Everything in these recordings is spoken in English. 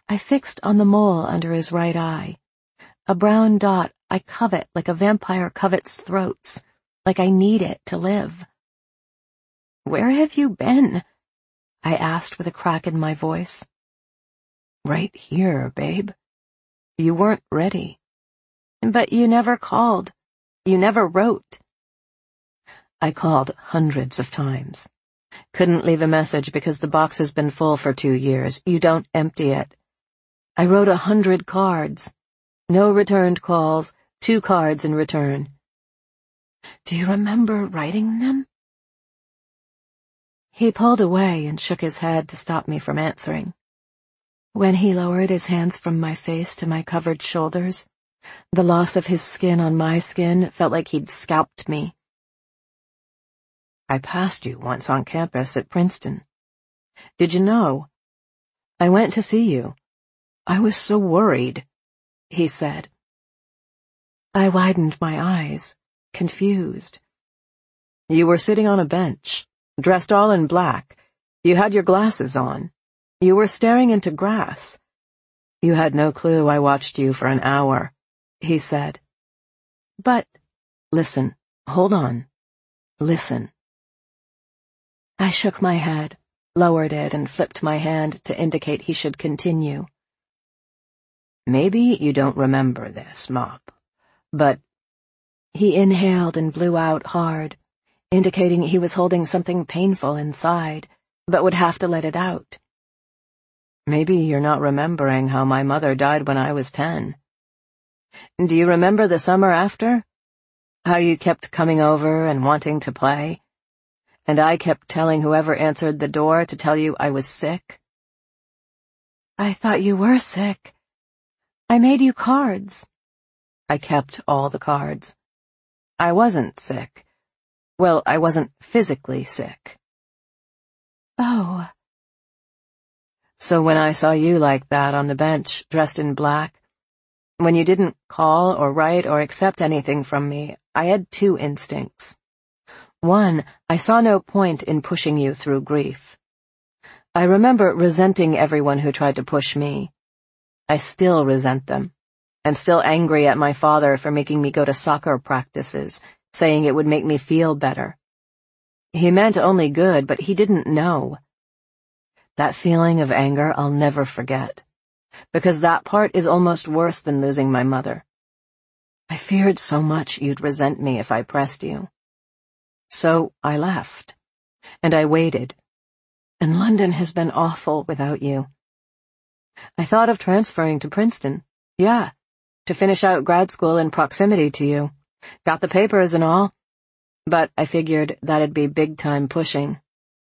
I fixed on the mole under his right eye. A brown dot I covet like a vampire covets throats, like I need it to live. "Where have you been?" I asked with a crack in my voice. "Right here, babe. You weren't ready." "But you never called. You never wrote." "I called hundreds of times. Couldn't leave a message because the box has been full for 2 years. You don't empty it. I wrote 100 cards. No returned calls, 2 cards in return." "Do you remember writing them?" He pulled away and shook his head to stop me from answering. When he lowered his hands from my face to my covered shoulders, the loss of his skin on my skin felt like he'd scalped me. "I passed you once on campus at Princeton. Did you know? I went to see you. I was so worried," he said. I widened my eyes, confused. "You were sitting on a bench, dressed all in black. You had your glasses on. You were staring into grass. You had no clue I watched you for an hour," he said. "But—" "Listen, hold on. Listen." I shook my head, lowered it, and flipped my hand to indicate he should continue. "Maybe you don't remember this, Mop, but—" He inhaled and blew out hard, indicating he was holding something painful inside, but would have to let it out. "Maybe you're not remembering how my mother died when I was 10. Do you remember the summer after? How you kept coming over and wanting to play? And I kept telling whoever answered the door to tell you I was sick?" "I thought you were sick. I made you cards." "I kept all the cards. I wasn't sick. Well, I wasn't physically sick." "Oh." "So when I saw you like that on the bench, dressed in black, when you didn't call or write or accept anything from me, I had 2 instincts. One, I saw no point in pushing you through grief. I remember resenting everyone who tried to push me. I still resent them, and still angry at my father for making me go to soccer practices, saying it would make me feel better. He meant only good, but he didn't know. That feeling of anger I'll never forget, because that part is almost worse than losing my mother. I feared so much you'd resent me if I pressed you. So I left, and I waited, and London has been awful without you. I thought of transferring to Princeton, yeah, to finish out grad school in proximity to you. Got the papers and all, but I figured that'd be big-time pushing.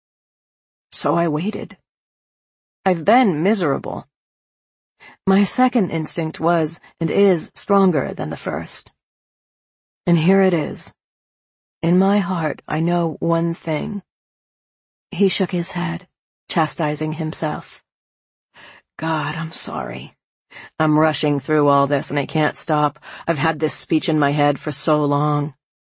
So I waited. I've been miserable. My second instinct was and is stronger than the first. And here it is. In my heart, I know one thing." He shook his head, chastising himself. "God, I'm sorry. I'm rushing through all this and I can't stop. I've had this speech in my head for so long.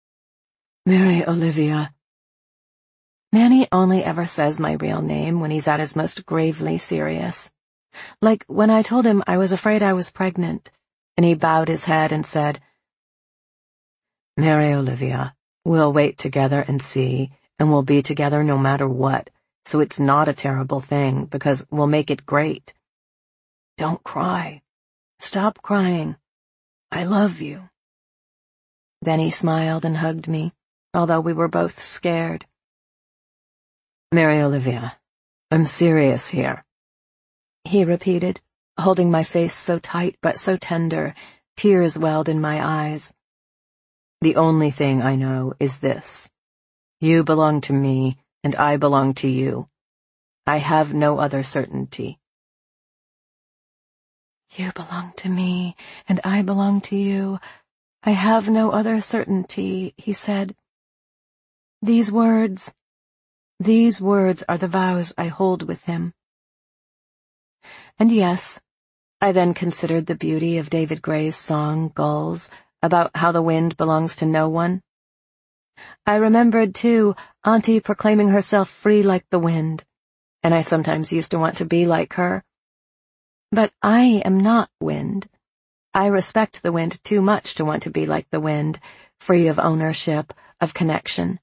Mary Olivia." Manny only ever says my real name when he's at his most gravely serious. Like when I told him I was afraid I was pregnant, and he bowed his head and said, "Mary Olivia, we'll wait together and see, and we'll be together no matter what, so it's not a terrible thing, because we'll make it great. Don't cry. Stop crying. I love you." Then he smiled and hugged me, although we were both scared. "Mary Olivia, I'm serious here," he repeated, holding my face so tight but so tender, tears welled in my eyes. "The only thing I know is this. You belong to me, and I belong to you. I have no other certainty." "You belong to me, and I belong to you. I have no other certainty," he said. These words are the vows I hold with him. And yes, I then considered the beauty of David Gray's song, Gulls, about how the wind belongs to no one. I remembered, too, Auntie proclaiming herself free like the wind, and I sometimes used to want to be like her. But I am not wind. I respect the wind too much to want to be like the wind, free of ownership, of connection.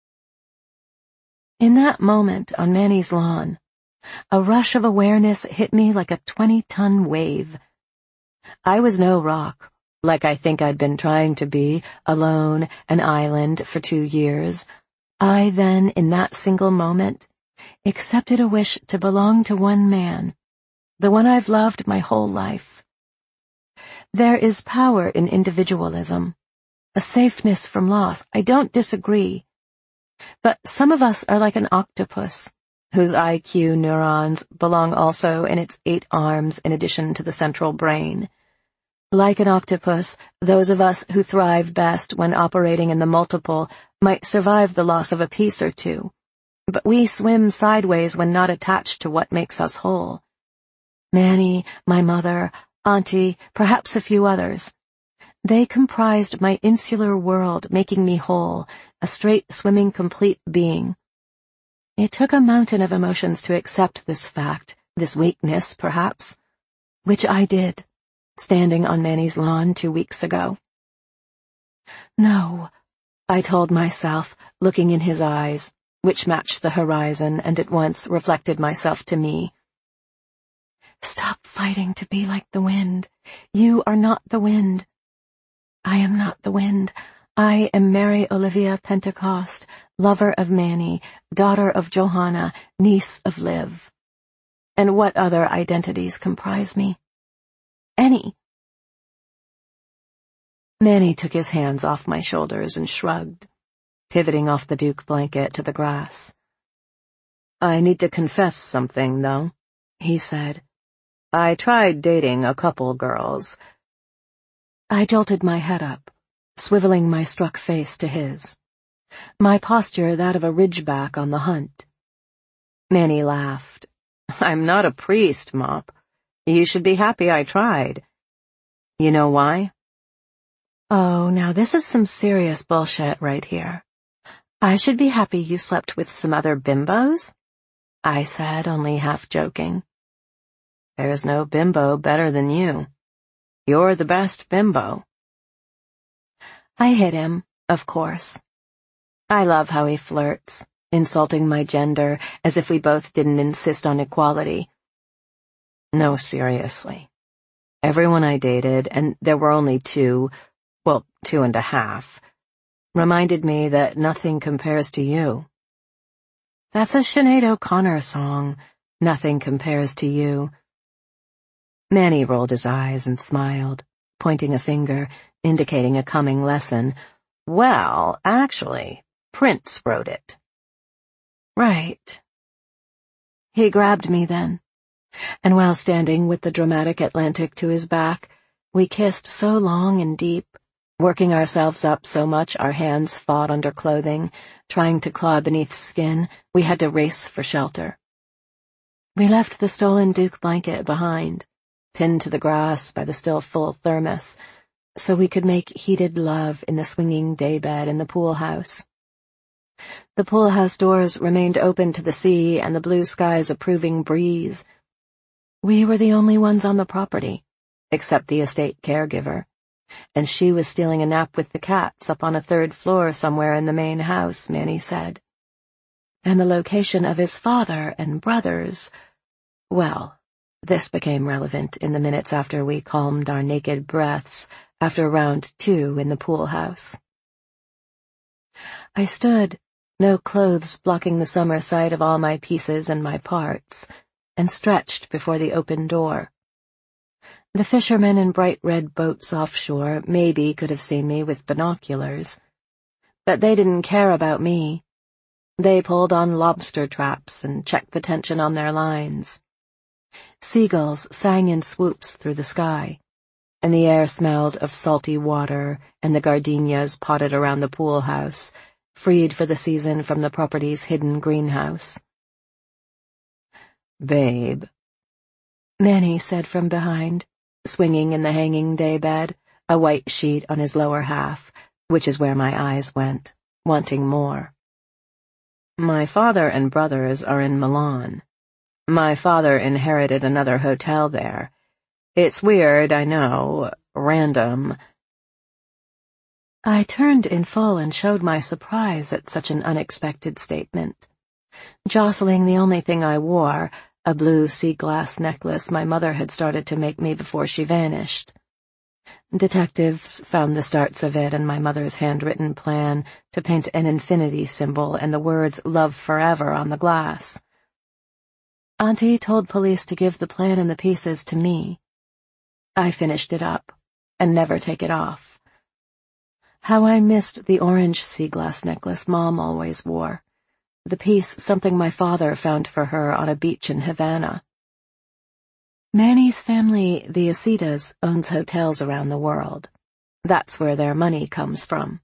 In that moment on Manny's lawn, a rush of awareness hit me like a 20-ton wave. I was no rock, like I think I'd been trying to be, alone, an island, for 2 years. I then, in that single moment, accepted a wish to belong to one man, the one I've loved my whole life. There is power in individualism, a safeness from loss. I don't disagree. But some of us are like an octopus, whose IQ neurons belong also in its 8 arms in addition to the central brain. Like an octopus, those of us who thrive best when operating in the multiple might survive the loss of a piece or two, but we swim sideways when not attached to what makes us whole. Manny, my mother, Auntie, perhaps a few others. They comprised my insular world, making me whole, a straight swimming complete being. It took a mountain of emotions to accept this fact, this weakness, perhaps, which I did, standing on Manny's lawn 2 weeks ago. No, I told myself, looking in his eyes, which matched the horizon and at once reflected myself to me. Stop fighting to be like the wind. You are not the wind. I am not the wind. I am Mary Olivia Pentecost, lover of Manny, daughter of Johanna, niece of Liv. And what other identities comprise me? Any. Manny took his hands off my shoulders and shrugged, pivoting off the Duke blanket to the grass. I need to confess something, though, he said. I tried dating a couple girls. I jolted my head up, swiveling my struck face to his, my posture that of a ridgeback on the hunt. Manny laughed. I'm not a priest, Mop. You should be happy I tried. You know why? Oh, now this is some serious bullshit right here. I should be happy you slept with some other bimbos? I said, only half joking. There's no bimbo better than you. You're the best bimbo. I hit him, of course. I love how he flirts, insulting my gender as if we both didn't insist on equality. No, seriously. Everyone I dated, and there were only 2, well, 2.5, reminded me that nothing compares to you. That's a Sinead O'Connor song, Nothing Compares to You. Manny rolled his eyes and smiled, pointing a finger, indicating a coming lesson. Well, actually, Prince wrote it. Right. He grabbed me then, and while standing with the dramatic Atlantic to his back, we kissed so long and deep, working ourselves up so much our hands fought under clothing, trying to claw beneath skin, we had to race for shelter. We left the stolen Duke blanket behind, pinned to the grass by the still full thermos, so we could make heated love in the swinging daybed in the pool house. The pool house doors remained open to the sea and the blue sky's approving breeze. We were the only ones on the property, except the estate caregiver, and she was stealing a nap with the cats up on a 3rd floor somewhere in the main house, Manny said. And the location of his father and brothers, well, this became relevant in the minutes after we calmed our naked breaths after round 2 in the pool house. I stood, no clothes blocking the summer sight of all my pieces and my parts, and stretched before the open door. The fishermen in bright red boats offshore maybe could have seen me with binoculars, but they didn't care about me. They pulled on lobster traps and checked the tension on their lines. Seagulls sang in swoops through the sky, and the air smelled of salty water and the gardenias potted around the pool house, freed for the season from the property's hidden greenhouse. Babe, Manny said from behind, swinging in the hanging daybed, a white sheet on his lower half, which is where my eyes went, wanting more. My father and brothers are in Milan. My father inherited another hotel there, It's weird, I know, random. I turned in full and showed my surprise at such an unexpected statement. Jostling the only thing I wore, a blue sea glass necklace my mother had started to make me before she vanished. Detectives found the starts of it in my mother's handwritten plan to paint an infinity symbol and the words "Love Forever" on the glass. Auntie told police to give the plan and the pieces to me. I finished it up, and never take it off. How I missed the orange sea glass necklace Mom always wore. The piece something my father found for her on a beach in Havana. Manny's family, the Acetas, owns hotels around the world. That's where their money comes from.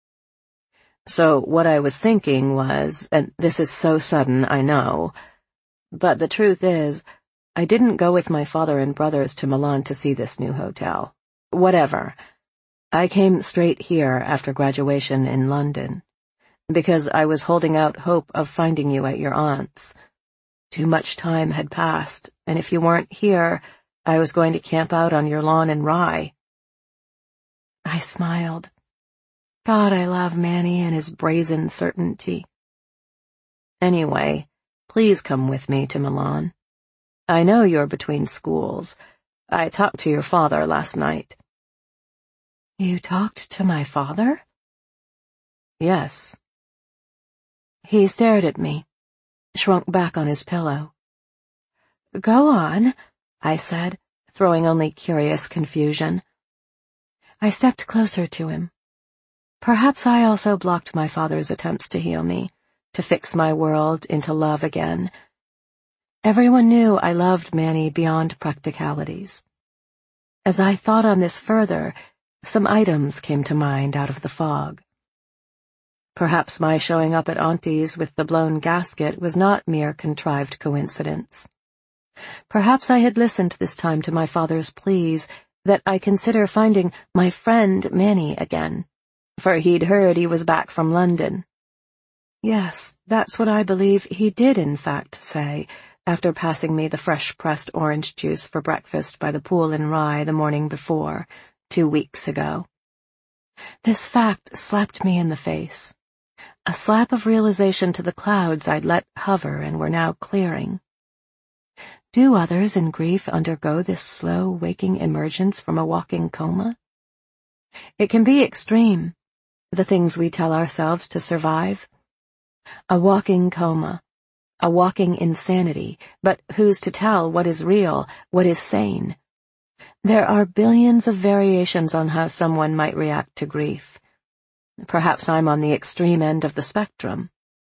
So what I was thinking was, and this is so sudden, I know, but the truth is, I didn't go with my father and brothers to Milan to see this new hotel. Whatever. I came straight here after graduation in London, because I was holding out hope of finding you at your aunt's. Too much time had passed, and if you weren't here, I was going to camp out on your lawn in Rye. I smiled. God, I love Manny and his brazen certainty. Anyway, please come with me to Milan. I know you're between schools. I talked to your father last night. You talked to my father? Yes. He stared at me, shrunk back on his pillow. Go on, I said, throwing only curious confusion. I stepped closer to him. Perhaps I also blocked my father's attempts to heal me, to fix my world into love again. Everyone knew I loved Manny beyond practicalities. As I thought on this further, some items came to mind out of the fog. Perhaps my showing up at Auntie's with the blown gasket was not mere contrived coincidence. Perhaps I had listened this time to my father's pleas that I consider finding my friend Manny again, for he'd heard he was back from London. Yes, that's what I believe he did in fact say, after passing me the fresh-pressed orange juice for breakfast by the pool in Rye the morning before, 2 weeks ago. This fact slapped me in the face. A slap of realization to the clouds I'd let hover and were now clearing. Do others in grief undergo this slow, waking emergence from a walking coma? It can be extreme, the things we tell ourselves to survive. A walking coma, a walking insanity, but who's to tell what is real, what is sane? There are billions of variations on how someone might react to grief. Perhaps I'm on the extreme end of the spectrum.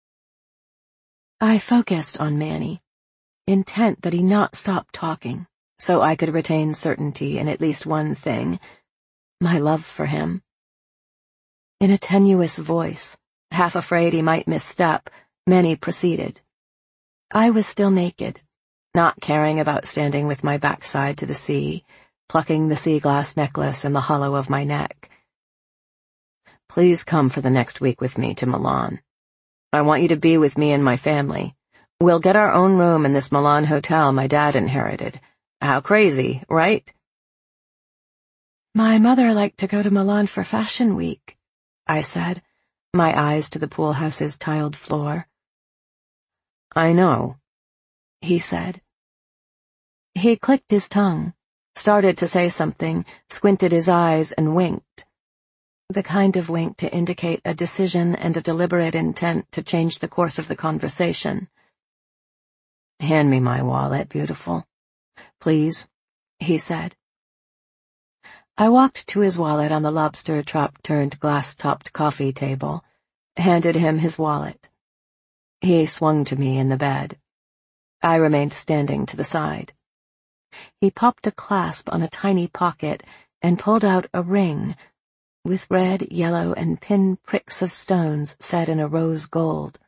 I focused on Manny, intent that he not stop talking, so I could retain certainty in at least one thing, my love for him. In a tenuous voice, half afraid he might misstep, Manny proceeded. I was still naked, not caring about standing with my backside to the sea, plucking the sea glass necklace in the hollow of my neck. Please come for the next week with me to Milan. I want you to be with me and my family. We'll get our own room in this Milan hotel my dad inherited. How crazy, right? My mother liked to go to Milan for Fashion Week, I said, my eyes to the pool house's tiled floor. I know, he said. He clicked his tongue, started to say something, squinted his eyes, and winked. The kind of wink to indicate a decision and a deliberate intent to change the course of the conversation. Hand me my wallet, beautiful. Please, he said. I walked to his wallet on the lobster trap-turned glass-topped coffee table, handed him his wallet. He swung to me in the bed. I remained standing to the side. He popped a clasp on a tiny pocket and pulled out a ring, with red, yellow, and pin pricks of stones set in a rose gold.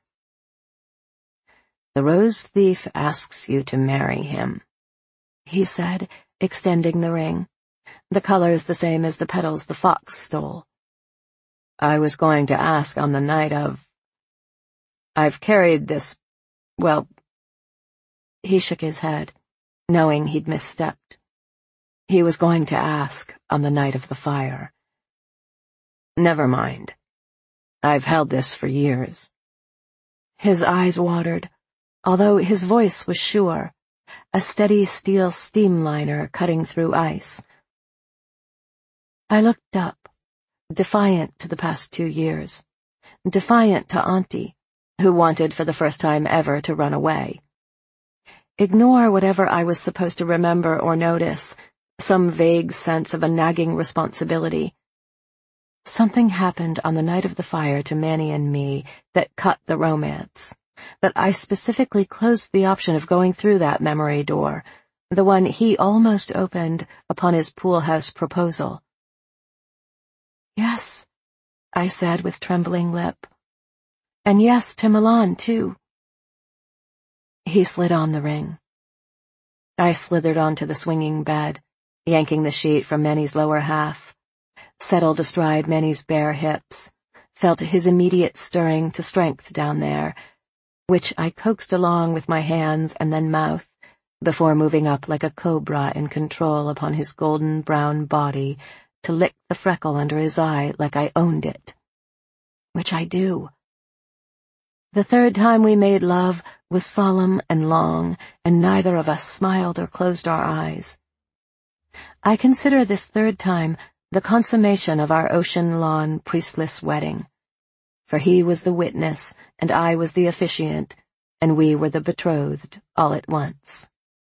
The rose thief asks you to marry him, he said, extending the ring, the colors the same as the petals the fox stole. I was going to ask on the night of... I've carried this, well... He shook his head, knowing he'd misstepped. He was going to ask on the night of the fire. Never mind. I've held this for years. His eyes watered, although his voice was sure, a steady steel steamliner cutting through ice. I looked up, defiant to the past 2 years, defiant to Auntie, who wanted for the first time ever to run away. Ignore whatever I was supposed to remember or notice, some vague sense of a nagging responsibility. Something happened on the night of the fire to Manny and me that cut the romance, but I specifically closed the option of going through that memory door, the one he almost opened upon his pool house proposal. Yes, I said with trembling lip. And yes, to Milan, too. He slid on the ring. I slithered onto the swinging bed, yanking the sheet from Manny's lower half, settled astride Manny's bare hips, felt his immediate stirring to strength down there, which I coaxed along with my hands and then mouth, before moving up like a cobra in control upon his golden brown body to lick the freckle under his eye like I owned it. Which I do. The third time we made love was solemn and long, and neither of us smiled or closed our eyes. I consider this third time the consummation of our ocean lawn priestless wedding, for he was the witness and I was the officiant, and we were the betrothed all at once.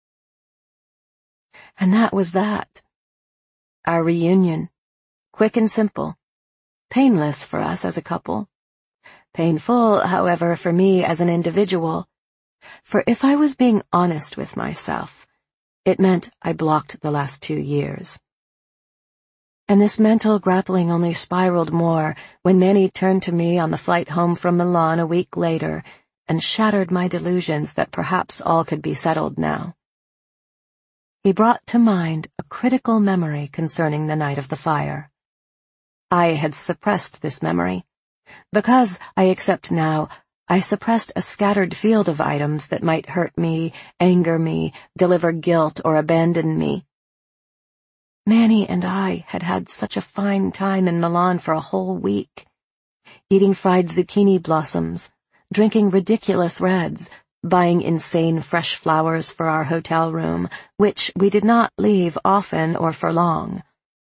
And that was that. Our reunion, quick and simple, painless for us as a couple. Painful, however, for me as an individual, for if I was being honest with myself, it meant I blocked the last 2 years. And this mental grappling only spiraled more when Manny turned to me on the flight home from Milan a week later and shattered my delusions that perhaps all could be settled now. He brought to mind a critical memory concerning the night of the fire. I had suppressed this memory, because, I accept now, I suppressed a scattered field of items that might hurt me, anger me, deliver guilt, or abandon me. Manny and I had had such a fine time in Milan for a whole week, eating fried zucchini blossoms, drinking ridiculous reds, buying insane fresh flowers for our hotel room, which we did not leave often or for long.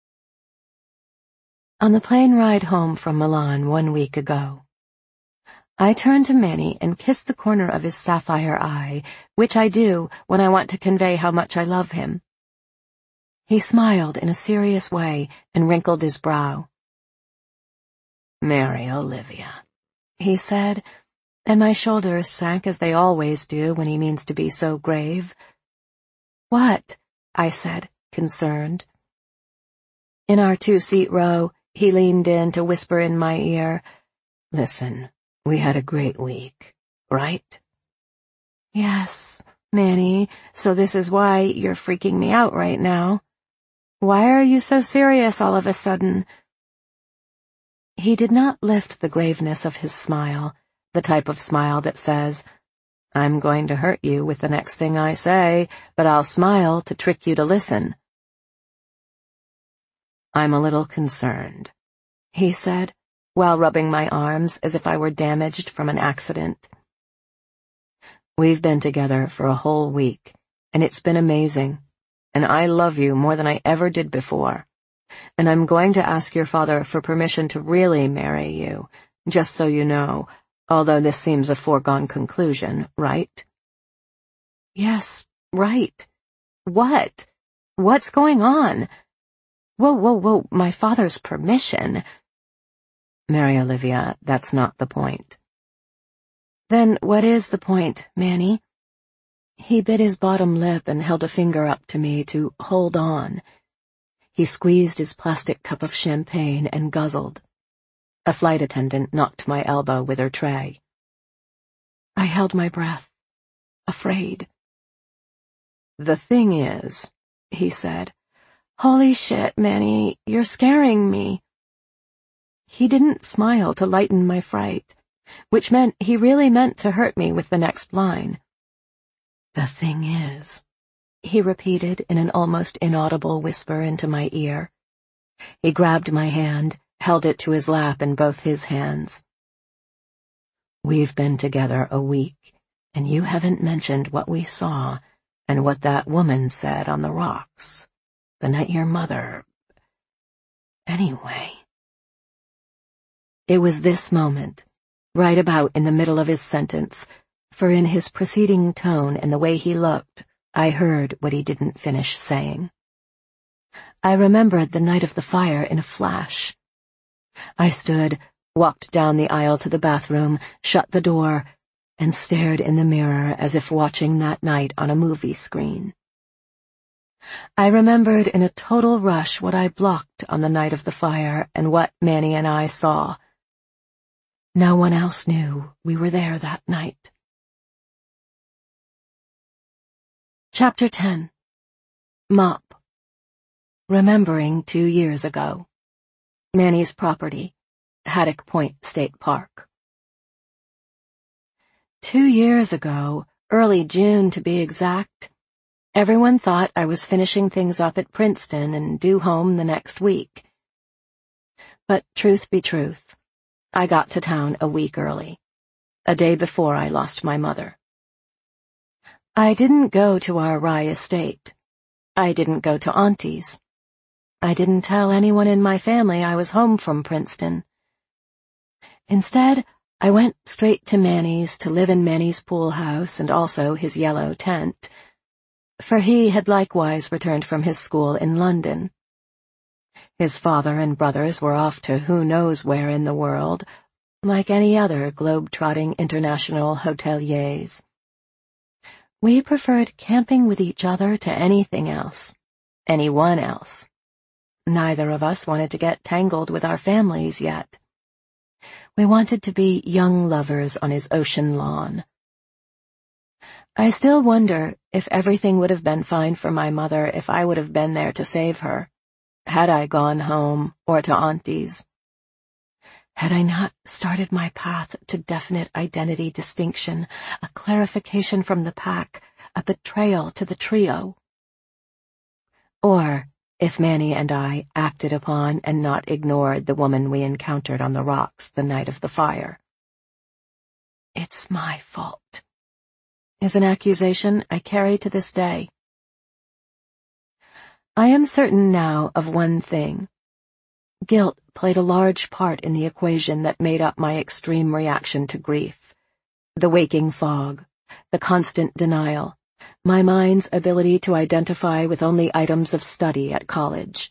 On the plane ride home from Milan 1 week ago, I turned to Manny and kissed the corner of his sapphire eye, which I do when I want to convey how much I love him. He smiled in a serious way and wrinkled his brow. "Mary Olivia," he said, and my shoulders sank as they always do when he means to be so grave. "What?" I said, concerned. In our 2-seat row, he leaned in to whisper in my ear, "Listen, we had a great week, right?" "Yes, Manny, so this is why you're freaking me out right now. Why are you so serious all of a sudden?" He did not lift the graveness of his smile, the type of smile that says, "I'm going to hurt you with the next thing I say, but I'll smile to trick you to listen." "I'm a little concerned," he said, while rubbing my arms as if I were damaged from an accident. "We've been together for a whole week, and it's been amazing, and I love you more than I ever did before, and I'm going to ask your father for permission to really marry you, just so you know, although this seems a foregone conclusion, right?" "Yes, right. What? What's going on? Whoa, my father's permission." "Mary Olivia, that's not the point." "Then what is the point, Manny?" He bit his bottom lip and held a finger up to me to hold on. He squeezed his plastic cup of champagne and guzzled. A flight attendant knocked my elbow with her tray. I held my breath, afraid. "The thing is," he said, "Holy shit, Manny, you're scaring me." He didn't smile to lighten my fright, which meant he really meant to hurt me with the next line. "The thing is," he repeated in an almost inaudible whisper into my ear. He grabbed my hand, held it to his lap in both his hands. "We've been together a week, and you haven't mentioned what we saw and what that woman said on the rocks, the night your mother... Anyway." It was this moment, right about in the middle of his sentence, for in his preceding tone and the way he looked, I heard what he didn't finish saying. I remembered the night of the fire in a flash. I stood, walked down the aisle to the bathroom, shut the door, and stared in the mirror as if watching that night on a movie screen. I remembered in a total rush what I blocked on the night of the fire and what Manny and I saw. No one else knew we were there that night. Chapter 10. Mop. Remembering 2 years ago. Manny's property, Haddock Point State Park. 2 years ago, early June to be exact, everyone thought I was finishing things up at Princeton and due home the next week. But truth be truth, I got to town a week early, a day before I lost my mother. I didn't go to our Rye estate. I didn't go to Auntie's. I didn't tell anyone in my family I was home from Princeton. Instead, I went straight to Manny's to live in Manny's pool house and also his yellow tent, for he had likewise returned from his school in London. His father and brothers were off to who knows where in the world, like any other globe-trotting international hoteliers. We preferred camping with each other to anything else, anyone else. Neither of us wanted to get tangled with our families yet. We wanted to be young lovers on his ocean lawn. I still wonder if everything would have been fine for my mother if I would have been there to save her, had I gone home or to Auntie's. Had I not started my path to definite identity distinction, a clarification from the pack, a betrayal to the trio? Or if Manny and I acted upon and not ignored the woman we encountered on the rocks the night of the fire. It's my fault, is an accusation I carry to this day. I am certain now of one thing. Guilt played a large part in the equation that made up my extreme reaction to grief. The waking fog, the constant denial, my mind's ability to identify with only items of study at college.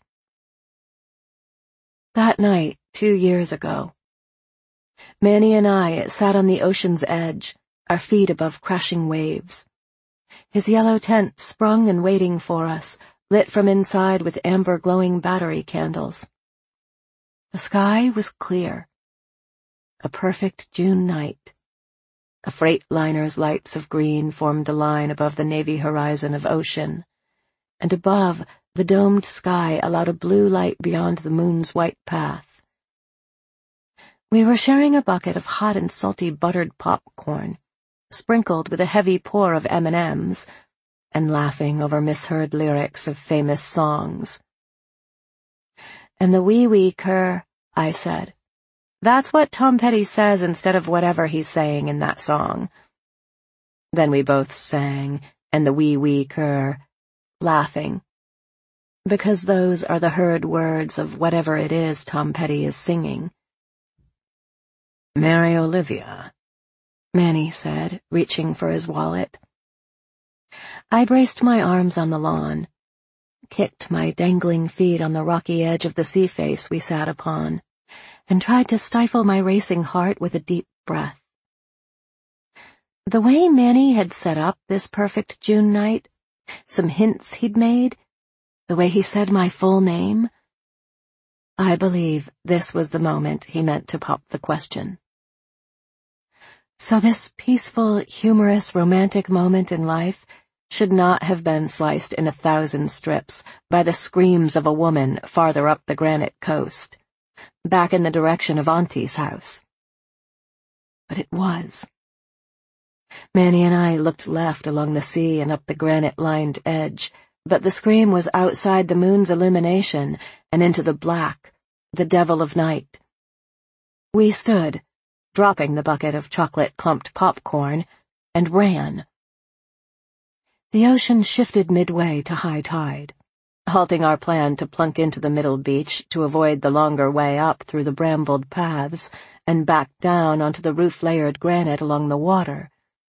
That night, 2 years ago, Manny and I sat on the ocean's edge, our feet above crashing waves. His yellow tent sprung and waiting for us, lit from inside with amber glowing battery candles. The sky was clear. A perfect June night. A freight liner's lights of green formed a line above the navy horizon of ocean, and above, the domed sky allowed a blue light beyond the moon's white path. We were sharing a bucket of hot and salty buttered popcorn, sprinkled with a heavy pour of M&Ms, and laughing over misheard lyrics of famous songs. "And the wee cur," I said. "That's what Tom Petty says instead of whatever he's saying in that song." Then we both sang, "And the wee cur," laughing, because those are the heard words of whatever it is Tom Petty is singing. "Mary Olivia," Manny said, reaching for his wallet. I braced my arms on the lawn, kicked my dangling feet on the rocky edge of the sea face we sat upon, and tried to stifle my racing heart with a deep breath. The way Manny had set up this perfect June night, some hints he'd made, the way he said my full name, I believe this was the moment he meant to pop the question. So this peaceful, humorous, romantic moment in life should not have been sliced in 1,000 strips by the screams of a woman farther up the granite coast, back in the direction of Auntie's house. But it was. Manny and I looked left along the sea and up the granite-lined edge, but the scream was outside the moon's illumination and into the black, the devil of night. We stood, dropping the bucket of chocolate-clumped popcorn, and ran. The ocean shifted midway to high tide, halting our plan to plunk into the middle beach to avoid the longer way up through the brambled paths and back down onto the roof-layered granite along the water.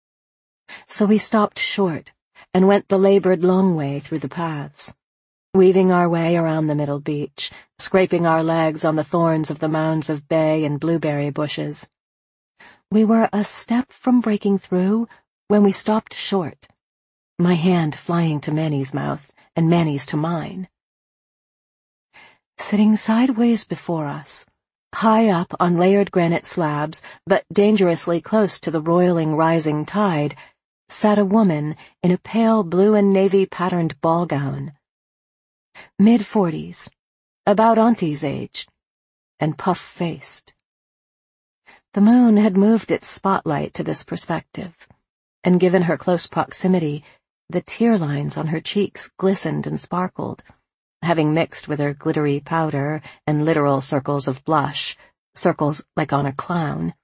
So we stopped short and went the labored long way through the paths, weaving our way around the middle beach, scraping our legs on the thorns of the mounds of bay and blueberry bushes. We were a step from breaking through when we stopped short, my hand flying to Manny's mouth and Manny's to mine. Sitting sideways before us, high up on layered granite slabs, but dangerously close to the roiling rising tide, sat a woman in a pale blue and navy patterned ball gown. Mid-40s, about Auntie's age, and puff-faced. The moon had moved its spotlight to this perspective, and given her close proximity, the tear lines on her cheeks glistened and sparkled, having mixed with her glittery powder and literal circles of blush, circles like on a clown.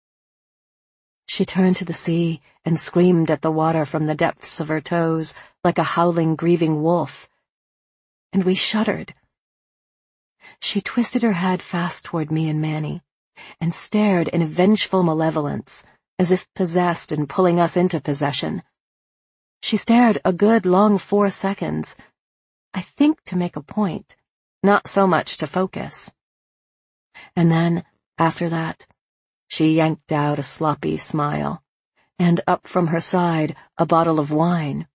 She turned to the sea and screamed at the water from the depths of her toes like a howling, grieving wolf, and we shuddered. She twisted her head fast toward me and Manny, and stared in vengeful malevolence, as if possessed and pulling us into possession. She stared a good long 4 seconds, I think to make a point, not so much to focus. And then, after that, she yanked out a sloppy smile, and up from her side a bottle of wine.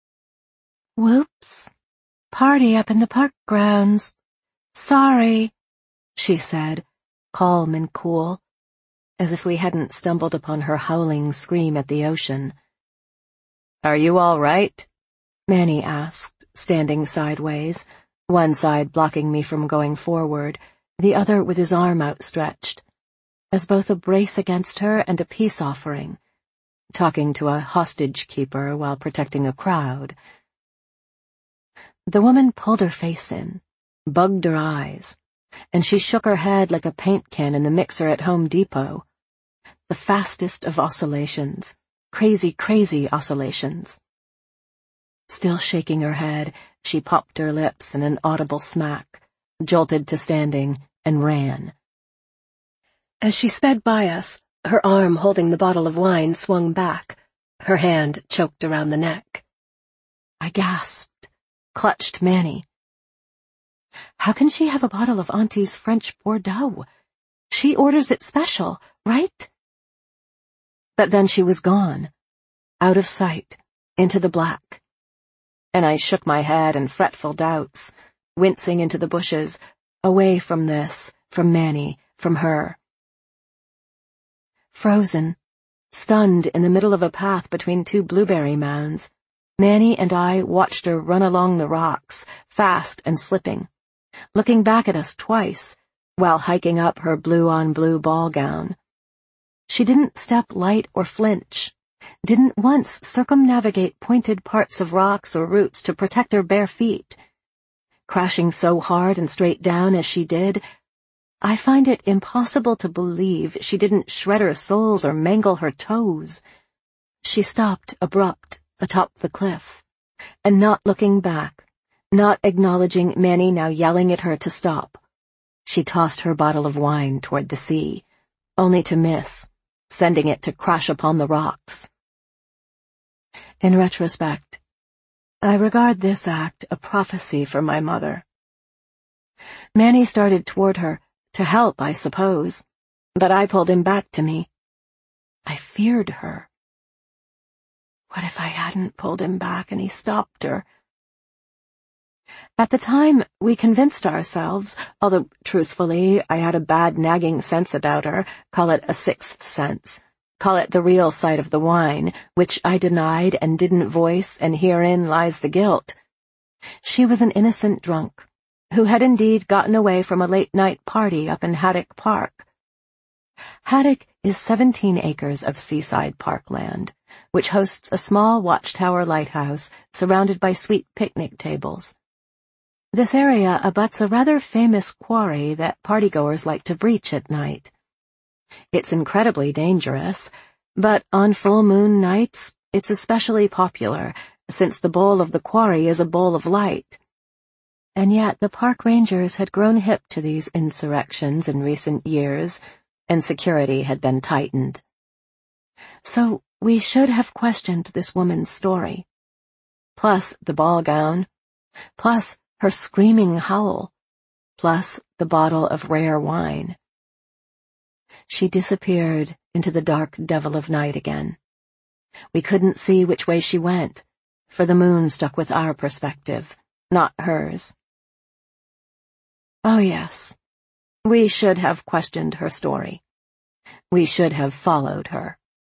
"Whoops. Party up in the park grounds. Sorry," she said, calm and cool, as if we hadn't stumbled upon her howling scream at the ocean. "Are you all right?" Manny asked, standing sideways, one side blocking me from going forward, the other with his arm outstretched, as both a brace against her and a peace offering, talking to a hostage-keeper while protecting a crowd. The woman pulled her face in, bugged her eyes, and she shook her head like a paint can in the mixer at Home Depot. The fastest of oscillations, crazy, crazy oscillations. Still shaking her head, she popped her lips in an audible smack, jolted to standing, and ran. As she sped by us, her arm holding the bottle of wine swung back, her hand choked around the neck. I gasped, clutched Manny. How can she have a bottle of Auntie's French Bordeaux? She orders it special, right? But then she was gone, out of sight, into the black. And I shook my head in fretful doubts, wincing into the bushes, away from this, from Manny, from her. Frozen, stunned in the middle of a path between 2 blueberry mounds, Manny and I watched her run along the rocks, fast and slipping, looking back at us twice, while hiking up her blue-on-blue ball gown. She didn't step light or flinch, didn't once circumnavigate pointed parts of rocks or roots to protect her bare feet. Crashing so hard and straight down as she did, I find it impossible to believe she didn't shred her soles or mangle her toes. She stopped abrupt atop the cliff, and not looking back, not acknowledging Manny now yelling at her to stop. She tossed her bottle of wine toward the sea, only to miss, sending it to crash upon the rocks. In retrospect, I regard this act a prophecy for my mother. Manny started toward her, to help, I suppose, but I pulled him back to me. I feared her. What if I hadn't pulled him back and he stopped her? At the time, we convinced ourselves, although, truthfully, I had a bad nagging sense about her, call it a 6th sense, call it the real sight of the wine, which I denied and didn't voice, and herein lies the guilt. She was an innocent drunk, who had indeed gotten away from a late-night party up in Haddock Park. Haddock is 17 acres of seaside parkland, which hosts a small watchtower lighthouse surrounded by sweet picnic tables. This area abuts a rather famous quarry that partygoers like to breach at night. It's incredibly dangerous, but on full moon nights, it's especially popular, since the bowl of the quarry is a bowl of light. And yet the park rangers had grown hip to these insurrections in recent years, and security had been tightened. So we should have questioned this woman's story. Plus the ball gown, plus her screaming howl, plus the bottle of rare wine. She disappeared into the dark devil of night again. We couldn't see which way she went, for the moon stuck with our perspective, not hers. Oh yes, we should have questioned her story. We should have followed her.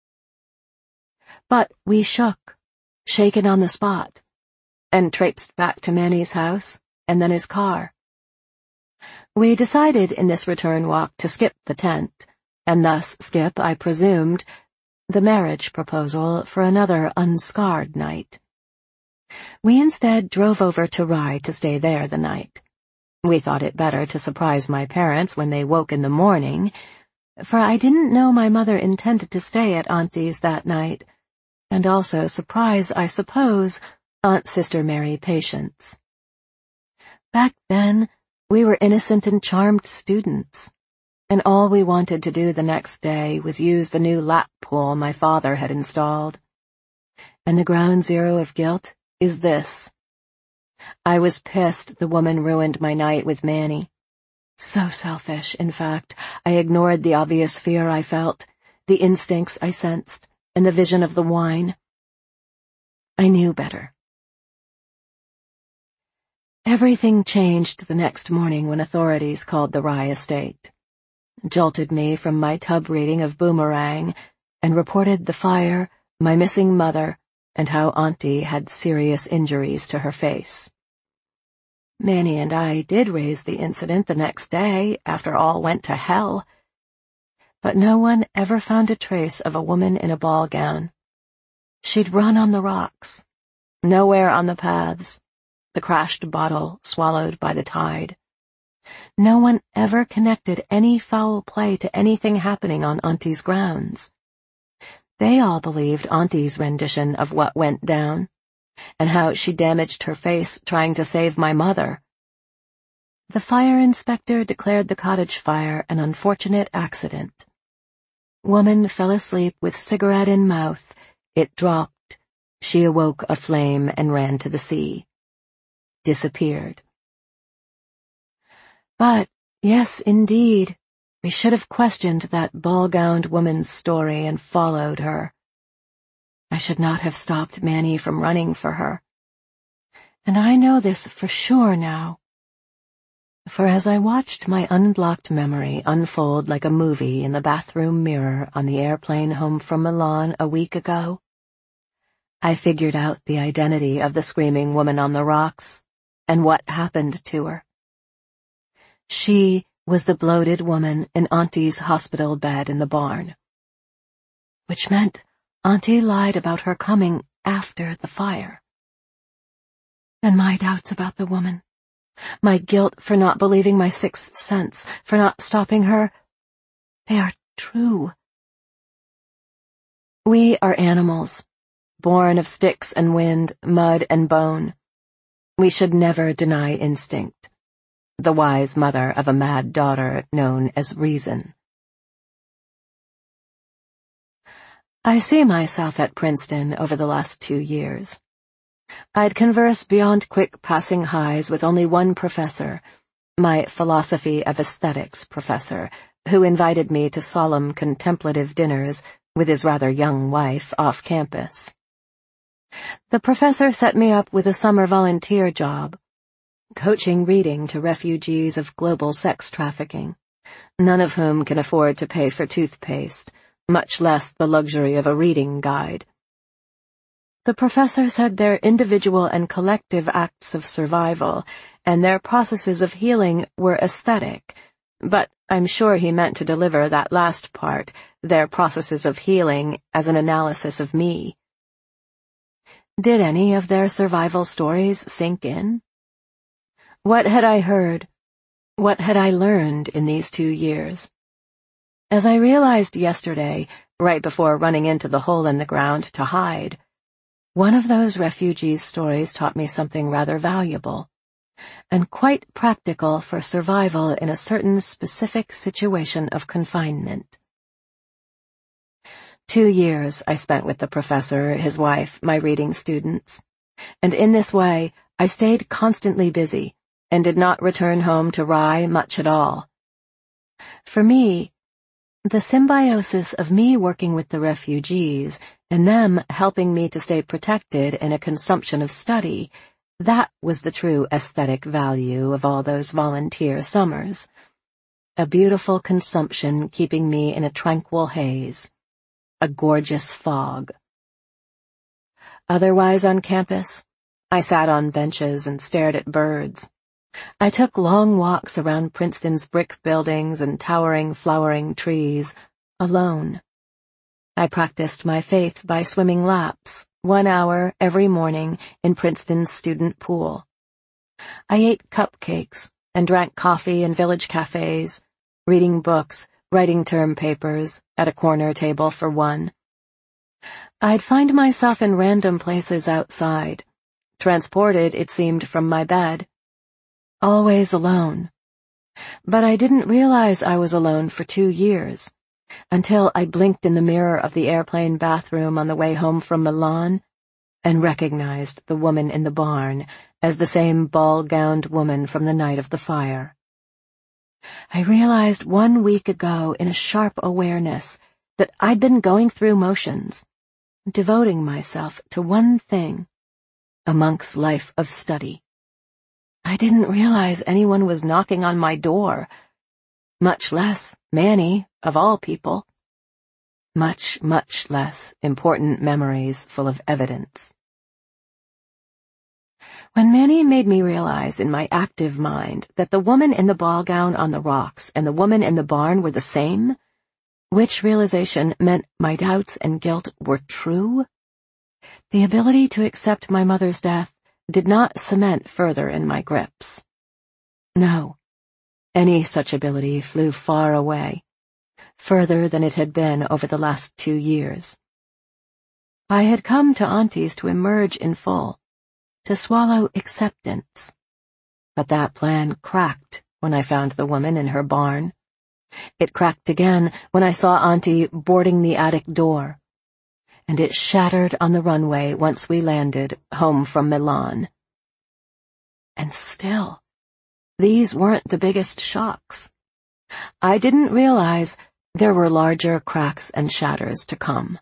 But we shook, shaken on the spot, and traipsed back to Manny's house, and then his car. We decided in this return walk to skip the tent, and thus skip, I presumed, the marriage proposal for another unscarred night. We instead drove over to Rye to stay there the night. We thought it better to surprise my parents when they woke in the morning, for I didn't know my mother intended to stay at Auntie's that night, and also surprise, I suppose, Aunt Sister Mary Patience. Back then, we were innocent and charmed students, and all we wanted to do the next day was use the new lap pool my father had installed. And the ground zero of guilt is this. I was pissed the woman ruined my night with Manny. So selfish, in fact, I ignored the obvious fear I felt, the instincts I sensed, and the vision of the wine. I knew better. Everything changed the next morning when authorities called the Rye estate, jolted me from my tub reading of Boomerang, and reported the fire, my missing mother, and how Auntie had serious injuries to her face. Manny and I did raise the incident the next day, after all went to hell. But no one ever found a trace of a woman in a ball gown. She'd run on the rocks, nowhere on the paths, the crashed bottle swallowed by the tide. No one ever connected any foul play to anything happening on Auntie's grounds. They all believed Auntie's rendition of what went down, and how she damaged her face trying to save my mother. The fire inspector declared the cottage fire an unfortunate accident. Woman fell asleep with cigarette in mouth. It dropped. She awoke aflame and ran to the sea. Disappeared. But, yes, indeed, we should have questioned that ball-gowned woman's story and followed her. I should not have stopped Manny from running for her. And I know this for sure now. For as I watched my unblocked memory unfold like a movie in the bathroom mirror on the airplane home from Milan a week ago, I figured out the identity of the screaming woman on the rocks and what happened to her. She was the bloated woman in Auntie's hospital bed in the barn. Which meant Auntie lied about her coming after the fire. And my doubts about the woman, my guilt for not believing my sixth sense, for not stopping her, they are true. We are animals, born of sticks and wind, mud and bone. We should never deny instinct, the wise mother of a mad daughter known as reason. I see myself at Princeton over the last 2 years. I'd converse beyond quick passing highs with only one professor, my philosophy of aesthetics professor, who invited me to solemn contemplative dinners with his rather young wife off campus. The professor set me up with a summer volunteer job, coaching reading to refugees of global sex trafficking, none of whom can afford to pay for toothpaste, much less the luxury of a reading guide. The professor said their individual and collective acts of survival and their processes of healing were aesthetic, but I'm sure he meant to deliver that last part, their processes of healing, as an analysis of me, Did any of their survival stories sink in? What had I heard? What had I learned in these 2 years? As I realized yesterday, right before running into the hole in the ground to hide, one of those refugees' stories taught me something rather valuable, and quite practical for survival in a certain specific situation of confinement. 2 years I spent with the professor, his wife, my reading students, and in this way I stayed constantly busy and did not return home to Rye much at all. For me, the symbiosis of me working with the refugees and them helping me to stay protected in a consumption of study, that was the true aesthetic value of all those volunteer summers. A beautiful consumption keeping me in a tranquil haze. A gorgeous fog. Otherwise on campus, I sat on benches and stared at birds. I took long walks around Princeton's brick buildings and towering flowering trees, alone. I practiced my faith by swimming laps, 1 hour every morning in Princeton's student pool. I ate cupcakes and drank coffee in village cafes, reading books, writing term papers, at a corner table for one. I'd find myself in random places outside, transported, it seemed, from my bed. Always alone. But I didn't realize I was alone for 2 years, until I blinked in the mirror of the airplane bathroom on the way home from Milan and recognized the woman in the barn as the same ball-gowned woman from the night of the fire. I realized 1 week ago in a sharp awareness that I'd been going through motions, devoting myself to one thing, a monk's life of study. I didn't realize anyone was knocking on my door, much less Manny, of all people. Much, much less important memories full of evidence. When Manny made me realize in my active mind that the woman in the ball gown on the rocks and the woman in the barn were the same, which realization meant my doubts and guilt were true, the ability to accept my mother's death did not cement further in my grips. No, any such ability flew far away, further than it had been over the last 2 years. I had come to Auntie's to emerge in full, to swallow acceptance. But that plan cracked when I found the woman in her barn. It cracked again when I saw Auntie boarding the attic door. And it shattered on the runway once we landed home from Milan. And still, these weren't the biggest shocks. I didn't realize there were larger cracks and shatters to come.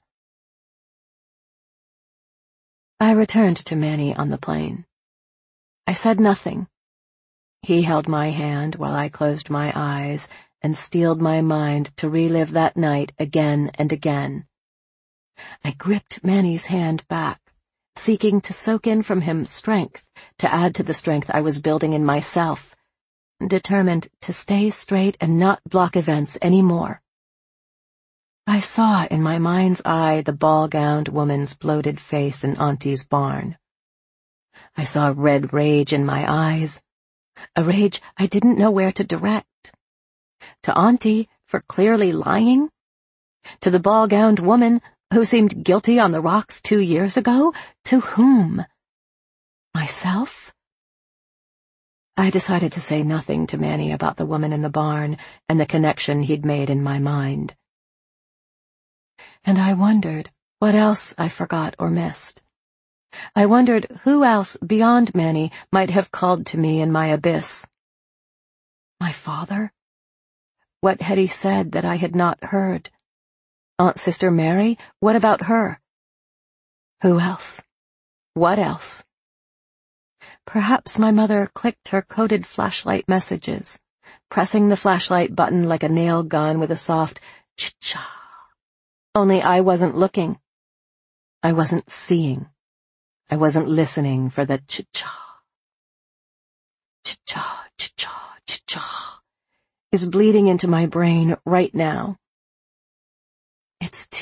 I returned to Manny on the plane. I said nothing. He held my hand while I closed my eyes and steeled my mind to relive that night again and again. I gripped Manny's hand back, seeking to soak in from him strength to add to the strength I was building in myself, determined to stay straight and not block events any more. I saw in my mind's eye the ball-gowned woman's bloated face in Auntie's barn. I saw red rage in my eyes, a rage I didn't know where to direct. To Auntie for clearly lying? To the ball-gowned woman who seemed guilty on the rocks 2 years ago? To whom? Myself? I decided to say nothing to Manny about the woman in the barn and the connection he'd made in my mind. And I wondered what else I forgot or missed. I wondered who else beyond Manny might have called to me in my abyss. My father? What had he said that I had not heard? Aunt Sister Mary? What about her? Who else? What else? Perhaps my mother clicked her coded flashlight messages, pressing the flashlight button like a nail gun with a soft ch-cha. Only I wasn't looking. I wasn't seeing. I wasn't listening for the ch-cha. Ch-cha, ch-cha, ch-cha is bleeding into my brain right now. It's too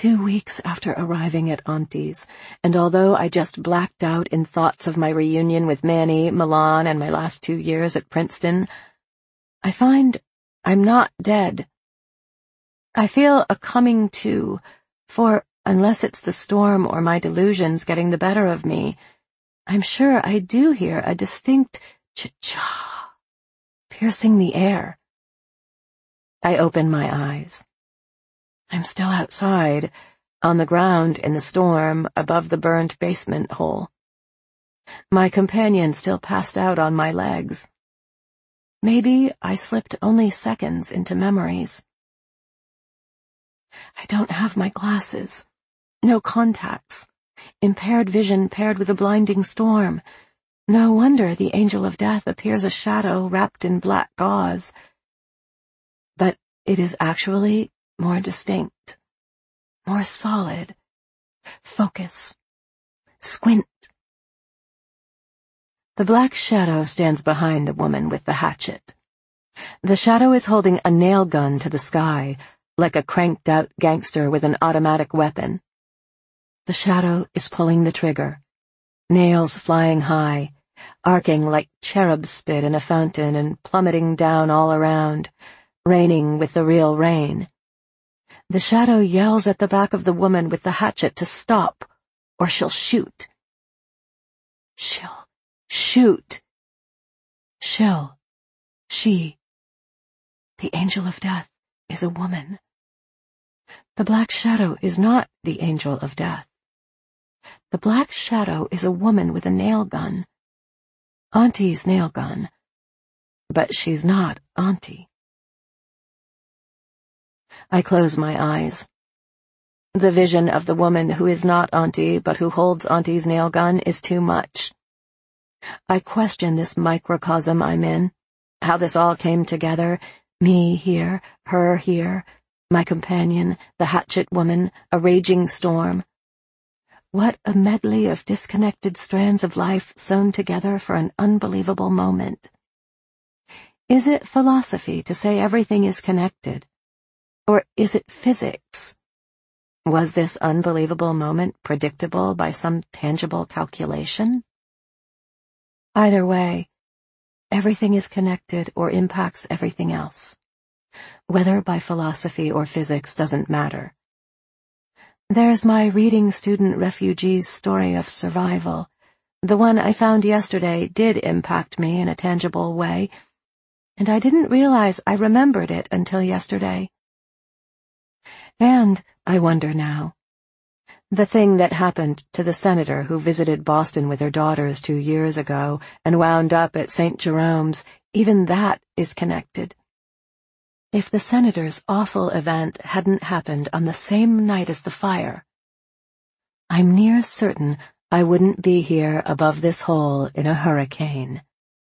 2 weeks after arriving at Auntie's, and although I just blacked out in thoughts of my reunion with Manny, Milan, and my last 2 years at Princeton, I find I'm not dead. I feel a coming to, for unless it's the storm or my delusions getting the better of me, I'm sure I do hear a distinct cha-cha piercing the air. I open my eyes. I'm still outside, on the ground in the storm above the burned basement hole. My companion still passed out on my legs. Maybe I slipped only seconds into memories. I don't have my glasses. No contacts. Impaired vision paired with a blinding storm. No wonder the angel of death appears a shadow wrapped in black gauze. But it is actually more distinct, more solid. Focus. Squint. The black shadow stands behind the woman with the hatchet. The shadow is holding a nail gun to the sky, like a cranked-out gangster with an automatic weapon. The shadow is pulling the trigger, nails flying high, arcing like cherub spit in a fountain and plummeting down all around, raining with the real rain. The shadow yells at the back of the woman with the hatchet to stop, or she'll shoot. She'll shoot. She, the angel of death, is a woman. The black shadow is not the angel of death. The black shadow is a woman with a nail gun. Auntie's nail gun. But she's not Auntie. I close my eyes. The vision of the woman who is not Auntie but who holds Auntie's nail gun is too much. I question this microcosm I'm in, how this all came together, me here, her here, my companion, the hatchet woman, a raging storm. What a medley of disconnected strands of life sewn together for an unbelievable moment. Is it philosophy to say everything is connected? Or is it physics? Was this unbelievable moment predictable by some tangible calculation? Either way, everything is connected or impacts everything else. Whether by philosophy or physics doesn't matter. There's my reading student refugee's story of survival. The one I found yesterday did impact me in a tangible way, and I didn't realize I remembered it until yesterday. And, I wonder now, the thing that happened to the senator who visited Boston with her daughters 2 years ago and wound up at St. Jerome's, even that is connected. If the senator's awful event hadn't happened on the same night as the fire, I'm near certain I wouldn't be here above this hole in a hurricane.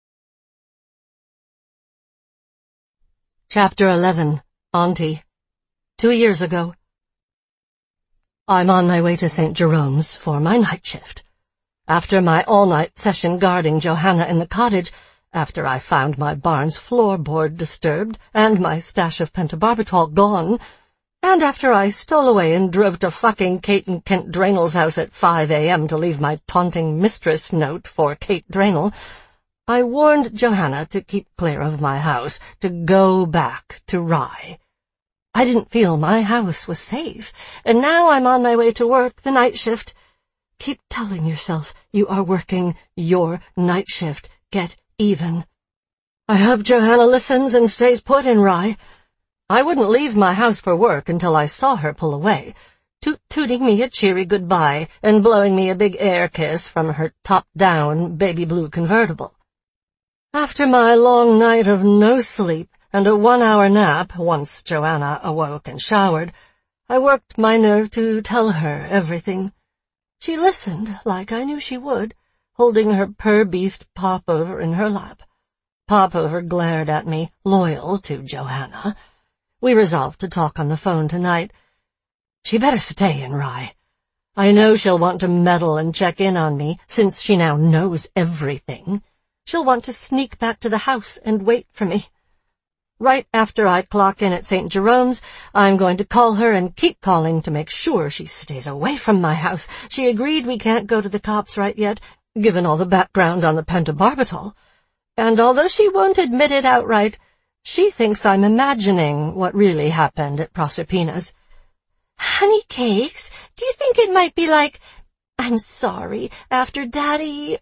Chapter 11. Auntie. 2 years ago. I'm on my way to St. Jerome's for my night shift. After my all-night session guarding Johanna in the cottage, after I found my barn's floorboard disturbed and my stash of pentobarbital gone, and after I stole away and drove to fucking Kate and Kent Drainel's house at 5 a.m. to leave my taunting mistress note for Kate Drainel, I warned Johanna to keep clear of my house, to go back to Rye. I didn't feel my house was safe, and now I'm on my way to work the night shift. Keep telling yourself you are working your night shift. Get even. I hope Johanna listens and stays put in Rye. I wouldn't leave my house for work until I saw her pull away, tooting me a cheery goodbye and blowing me a big air kiss from her top-down baby blue convertible. After my long night of no sleep and a 1-hour nap, once Johanna awoke and showered, I worked my nerve to tell her everything. She listened like I knew she would, holding her purr-beast Popover in her lap. Popover glared at me, loyal to Johanna. We resolved to talk on the phone tonight. She better stay in Rye. I know she'll want to meddle and check in on me, since she now knows everything. She'll want to sneak back to the house and wait for me. Right after I clock in at St. Jerome's, I'm going to call her and keep calling to make sure she stays away from my house. She agreed we can't go to the cops right yet, given all the background on the pentobarbital. And although she won't admit it outright, she thinks I'm imagining what really happened at Proserpina's. Honey cakes, do you think it might be like, I'm sorry, after Daddy,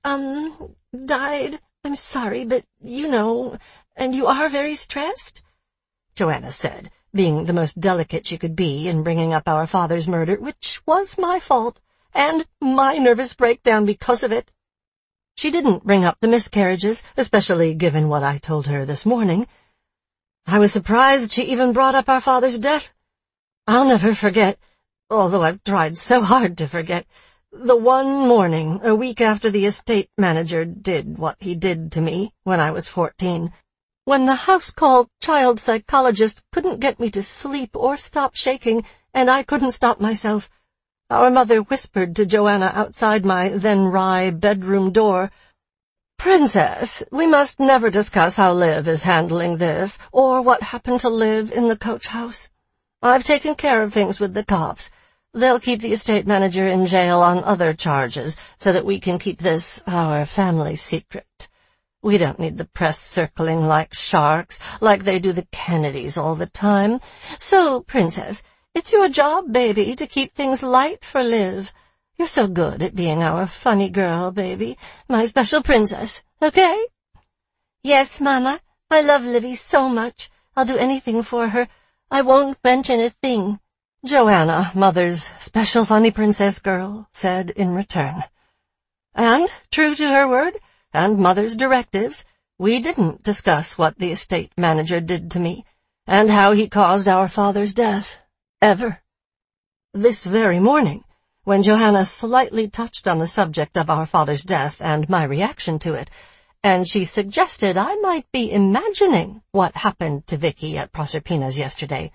died? I'm sorry, but and you are very stressed? Joanna said, being the most delicate she could be in bringing up our father's murder, which was my fault, and my nervous breakdown because of it. She didn't bring up the miscarriages, especially given what I told her this morning. I was surprised she even brought up our father's death. I'll never forget, although I've tried so hard to forget, the one morning, a week after the estate manager did what he did to me when I was 14, when the house-call child psychologist couldn't get me to sleep or stop shaking, and I couldn't stop myself. Our mother whispered to Joanna outside my then-wry bedroom door, Princess, we must never discuss how Liv is handling this, or what happened to Liv in the coach house. I've taken care of things with the cops. They'll keep the estate manager in jail on other charges so that we can keep this our family secret. We don't need the press circling like sharks, like they do the Kennedys all the time. So, Princess, it's your job, baby, to keep things light for Liv. You're so good at being our funny girl, baby, my special princess, okay? Yes, Mama, I love Livy so much. I'll do anything for her. I won't mention a thing, Joanna, Mother's special funny princess girl, said in return. And, true to her word, and Mother's directives, we didn't discuss what the estate manager did to me, and how he caused our father's death, ever. This very morning, when Johanna slightly touched on the subject of our father's death and my reaction to it, and she suggested I might be imagining what happened to Vicky at Proserpina's yesterday,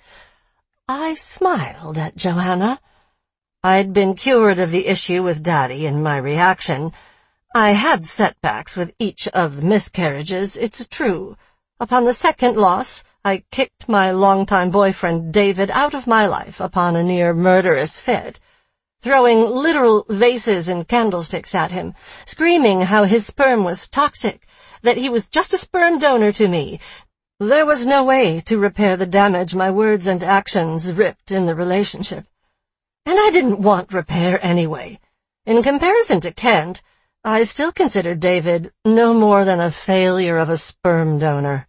I smiled at Johanna. I'd been cured of the issue with Daddy in my reaction. I had setbacks with each of the miscarriages, it's true. Upon the second loss, I kicked my longtime boyfriend David out of my life upon a near murderous fit, throwing literal vases and candlesticks at him, screaming how his sperm was toxic, that he was just a sperm donor to me. There was no way to repair the damage my words and actions ripped in the relationship. And I didn't want repair anyway. In comparison to Kent, I still considered David no more than a failure of a sperm donor.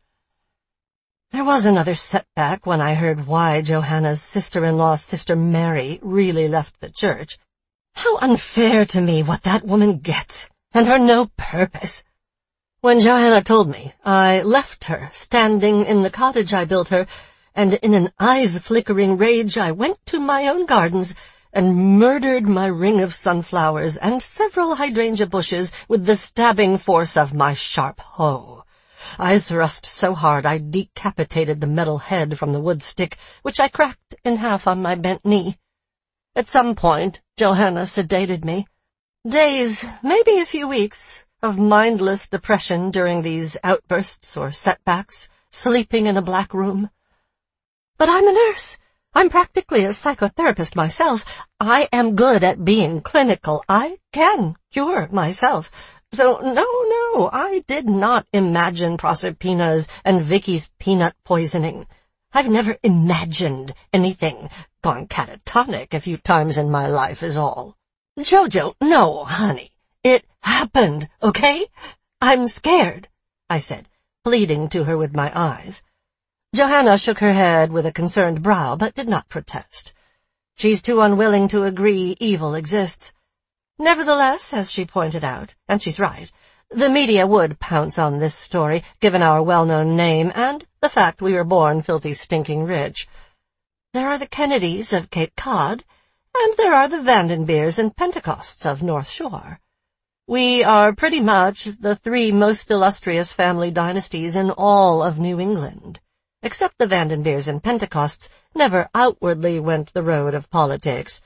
There was another setback when I heard why Johanna's sister-in-law, Sister Mary, really left the church. How unfair to me what that woman gets, and her no purpose. When Johanna told me, I left her standing in the cottage I built her, and in an eyes-flickering rage I went to my own gardens and murdered my ring of sunflowers and several hydrangea bushes with the stabbing force of my sharp hoe. I thrust so hard I decapitated the metal head from the wood stick, which I cracked in half on my bent knee. At some point, Johanna sedated me. Days, maybe a few weeks, of mindless depression during these outbursts or setbacks, sleeping in a black room. But I'm a nurse. I'm practically a psychotherapist myself. I am good at being clinical. I can cure myself. So no, I did not imagine Proserpina's and Vicky's peanut poisoning. I've never imagined anything. Gone catatonic a few times in my life is all. Jojo, no, honey. It happened, okay? I'm scared, I said, pleading to her with my eyes. Johanna shook her head with a concerned brow, but did not protest. She's too unwilling to agree evil exists. Nevertheless, as she pointed out, and she's right, the media would pounce on this story, given our well-known name and the fact we were born filthy stinking rich. There are the Kennedys of Cape Cod, and there are the Vandenbeers and Pentecosts of North Shore. We are pretty much the three most illustrious family dynasties in all of New England, except the Vandenbeers and Pentecosts never outwardly went the road of politics.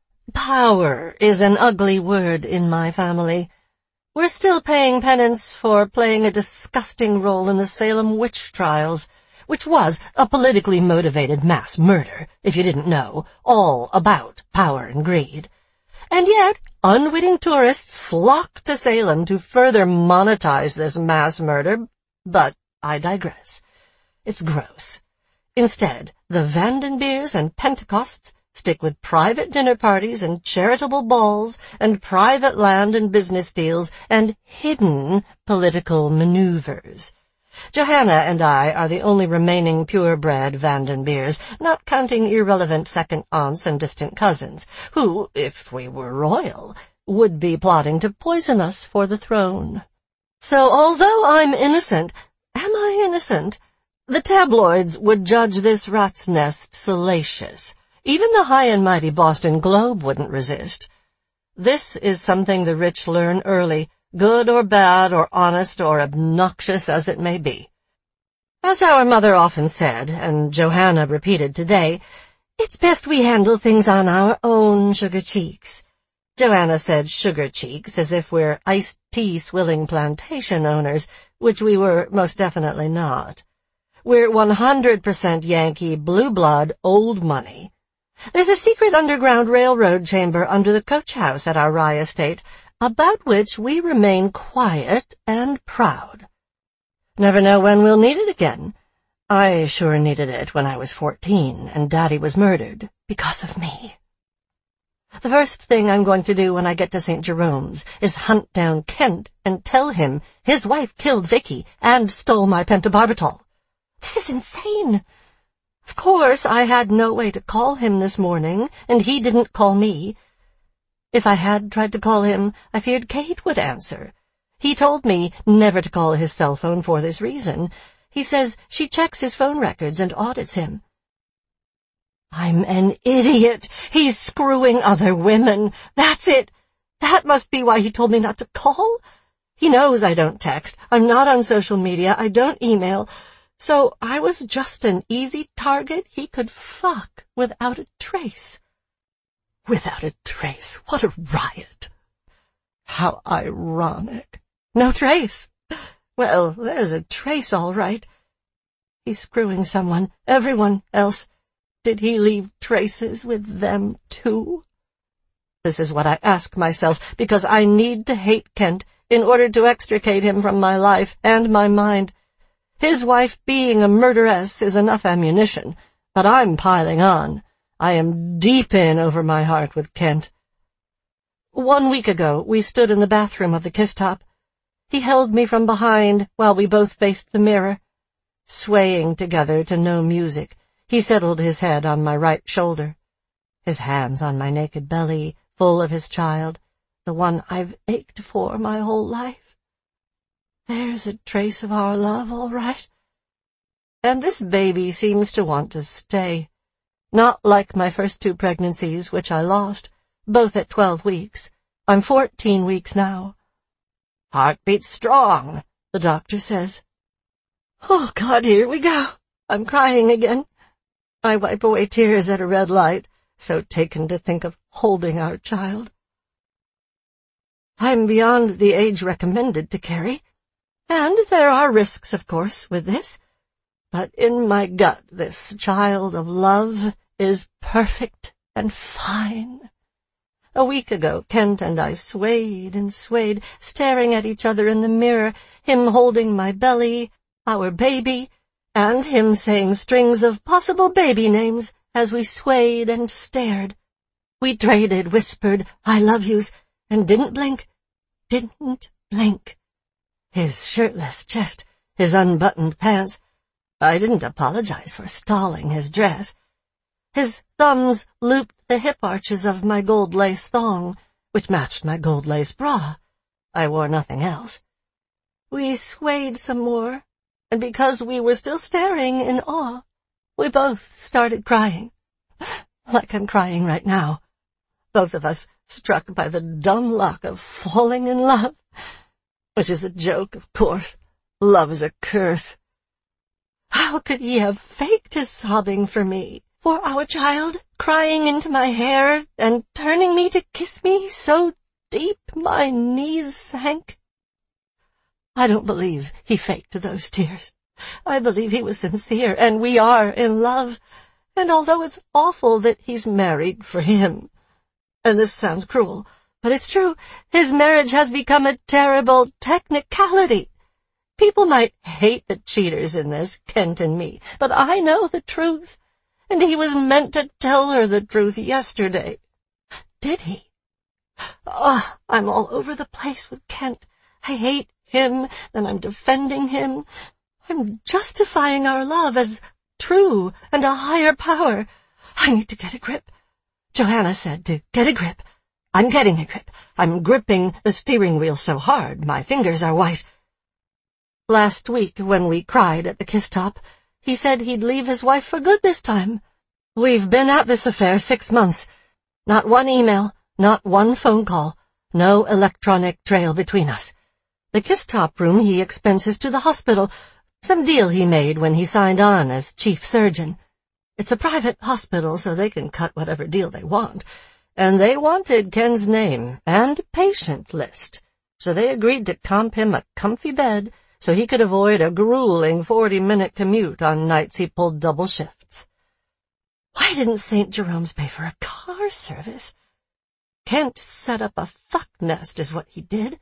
Power is an ugly word in my family. We're still paying penance for playing a disgusting role in the Salem witch trials. which was a politically motivated mass murder, if you didn't know, all about power and greed. And yet, unwitting tourists flock to Salem to further monetize this mass murder, but I digress. It's gross. Instead, the Vandenbeers and Pentecosts stick with private dinner parties and charitable balls and private land and business deals and hidden political maneuvers. Johanna and I are the only remaining purebred Vandenbeers, not counting irrelevant second aunts and distant cousins, who, if we were royal, would be plotting to poison us for the throne. So although I'm innocent, am I innocent? The tabloids would judge this rat's nest salacious. Even the high and mighty Boston Globe wouldn't resist. This is something the rich learn early, good or bad or honest or obnoxious as it may be. As our mother often said, and Johanna repeated today, it's best we handle things on our own sugar cheeks. Johanna said sugar cheeks as if we're iced tea swilling plantation owners, which we were most definitely not. We're 100% Yankee, blue blood, old money. There's a secret underground railroad chamber under the coach house at our Rye estate, about which we remain quiet and proud. Never know when we'll need it again. I sure needed it when I was 14 and Daddy was murdered because of me. The first thing I'm going to do when I get to St. Jerome's is hunt down Kent and tell him his wife killed Vicky and stole my pentobarbital. This is insane. Of course, I had no way to call him this morning, and he didn't call me. If I had tried to call him, I feared Kate would answer. He told me never to call his cell phone for this reason. He says she checks his phone records and audits him. I'm an idiot. He's screwing other women. That's it. That must be why he told me not to call. He knows I don't text. I'm not on social media. I don't email. So I was just an easy target he could fuck without a trace. Without a trace. What a riot. How ironic. No trace. Well, there's a trace all right. He's screwing someone, everyone else. Did he leave traces with them too? This is what I ask myself, because I need to hate Kent in order to extricate him from my life and my mind. His wife being a murderess is enough ammunition, but I'm piling on. I am deep in over my heart with Kent. 1 week ago, we stood in the bathroom of the Kiss Top. He held me from behind while we both faced the mirror. Swaying together to no music, he settled his head on my right shoulder, his hands on my naked belly, full of his child, the one I've ached for my whole life. There's a trace of our love, all right. And this baby seems to want to stay. Not like my first 2 pregnancies, which I lost, both at 12 weeks. I'm 14 weeks now. Heartbeat strong, the doctor says. Oh, God, here we go. I'm crying again. I wipe away tears at a red light, so taken to think of holding our child. I'm beyond the age recommended to carry. And there are risks, of course, with this. But in my gut, this child of love is perfect and fine. A week ago, Kent and I swayed and swayed, staring at each other in the mirror, him holding my belly, our baby, and him saying strings of possible baby names as we swayed and stared. We traded whispered I love yous and didn't blink. His shirtless chest, his unbuttoned pants. I didn't apologize for stalling his dress. His thumbs looped the hip arches of my gold lace thong, which matched my gold lace bra. I wore nothing else. We swayed some more, and because we were still staring in awe, we both started crying. Like I'm crying right now. Both of us struck by the dumb luck of falling in love. Which is a joke, of course. Love is a curse. How could he have faked his sobbing for me, for our child, crying into my hair and turning me to kiss me so deep my knees sank? I don't believe he faked those tears. I believe he was sincere, and we are in love. And although it's awful that he's married for him, and this sounds cruel, but it's true, his marriage has become a terrible technicality. People might hate the cheaters in this, Kent and me, but I know the truth, and he was meant to tell her the truth yesterday. Did he? Oh, I'm all over the place with Kent. I hate him, then I'm defending him. I'm justifying our love as true and a higher power. I need to get a grip. Johanna said to get a grip. I'm getting a grip. I'm gripping the steering wheel so hard my fingers are white. Last week, when we cried at the Kiss Top, he said he'd leave his wife for good this time. We've been at this affair 6 months. Not one email, not one phone call, no electronic trail between us. The Kiss Top room he expenses to the hospital, some deal he made when he signed on as chief surgeon. It's a private hospital, so they can cut whatever deal they want. And they wanted Ken's name and patient list, so they agreed to comp him a comfy bed so he could avoid a grueling 40-minute commute on nights he pulled double shifts. Why didn't St. Jerome's pay for a car service? Kent set up a fuck nest is what he did.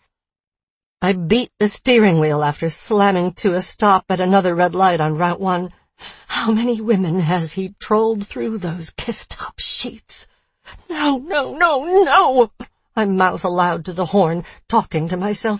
I beat the steering wheel after slamming to a stop at another red light on Route 1. How many women has he trolled through those Kiss Top sheets? No, no, no, no! I mouth aloud to the horn, talking to myself.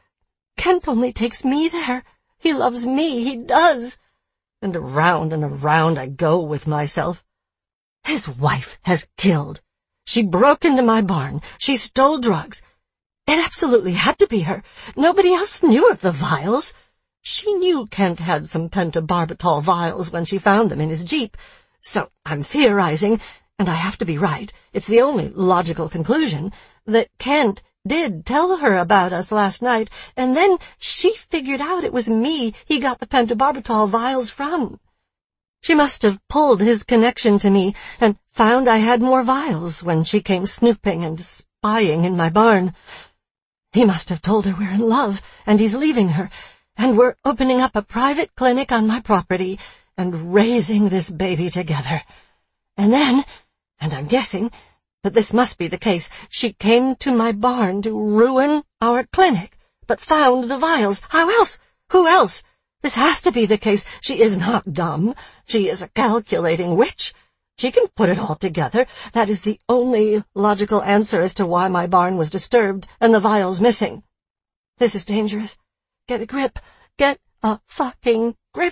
Kent only takes me there. He loves me, he does. And around I go with myself. His wife has killed. She broke into my barn. She stole drugs. It absolutely had to be her. Nobody else knew of the vials. She knew Kent had some pentobarbital vials when she found them in his Jeep. So I'm theorizing, and I have to be right, it's the only logical conclusion, that Kent did tell her about us last night, and then she figured out it was me he got the pentobarbital vials from. She must have pulled his connection to me and found I had more vials when she came snooping and spying in my barn. He must have told her we're in love, and he's leaving her, and we're opening up a private clinic on my property and raising this baby together. And then, and I'm guessing, but this must be the case, she came to my barn to ruin our clinic, but found the vials. How else? Who else? This has to be the case. She is not dumb. She is a calculating witch. She can put it all together. That is the only logical answer as to why my barn was disturbed and the vials missing. This is dangerous. Get a grip. Get a fucking grip.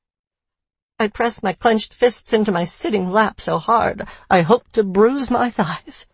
I press my clenched fists into my sitting lap so hard I hope to bruise my thighs.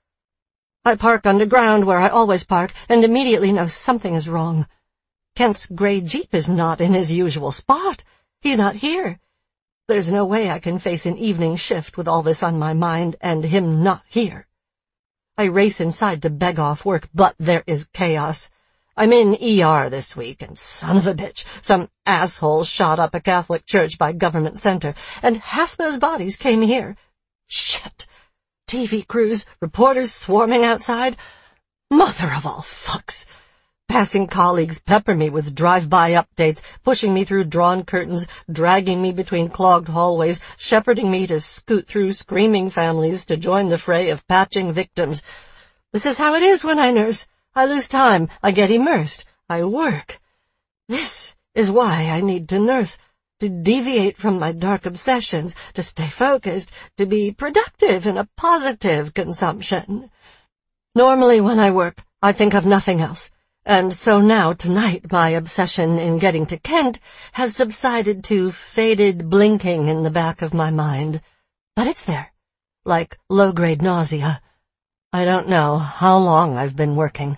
I park underground where I always park and immediately know something is wrong. Kent's gray Jeep is not in his usual spot. He's not here. There's no way I can face an evening shift with all this on my mind and him not here. I race inside to beg off work, but there is chaos. I'm in ER this week, and son of a bitch, some asshole shot up a Catholic church by Government Center, and half those bodies came here. Shit! TV crews, reporters swarming outside. Mother of all fucks! Passing colleagues pepper me with drive-by updates, pushing me through drawn curtains, dragging me between clogged hallways, shepherding me to scoot through screaming families to join the fray of patching victims. This is how it is when I nurse. I lose time. I get immersed. I work. This is why I need to nurse, to deviate from my dark obsessions, to stay focused, to be productive in a positive consumption. Normally when I work, I think of nothing else. And so now, tonight, my obsession in getting to Kent has subsided to faded blinking in the back of my mind. But it's there, like low-grade nausea. I don't know how long I've been working.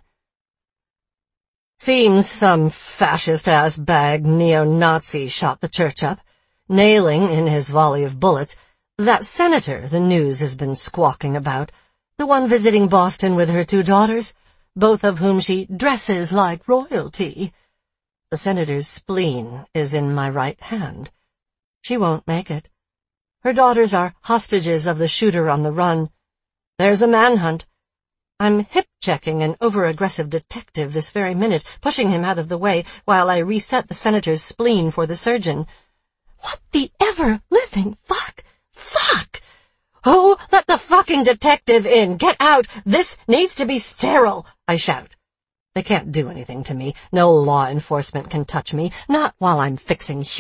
Seems some fascist-ass bag neo-Nazi shot the church up, nailing, in his volley of bullets, that senator the news has been squawking about, the one visiting Boston with her 2 daughters, both of whom she dresses like royalty. The senator's spleen is in my right hand. She won't make it. Her daughters are hostages of the shooter on the run. There's a manhunt. I'm hip-checking an over-aggressive detective this very minute, pushing him out of the way while I reset the senator's spleen for the surgeon. What the ever-living fuck? Fuck! Who let the fucking detective in? Get out! This needs to be sterile! I shout. They can't do anything to me. No law enforcement can touch me, not while I'm fixing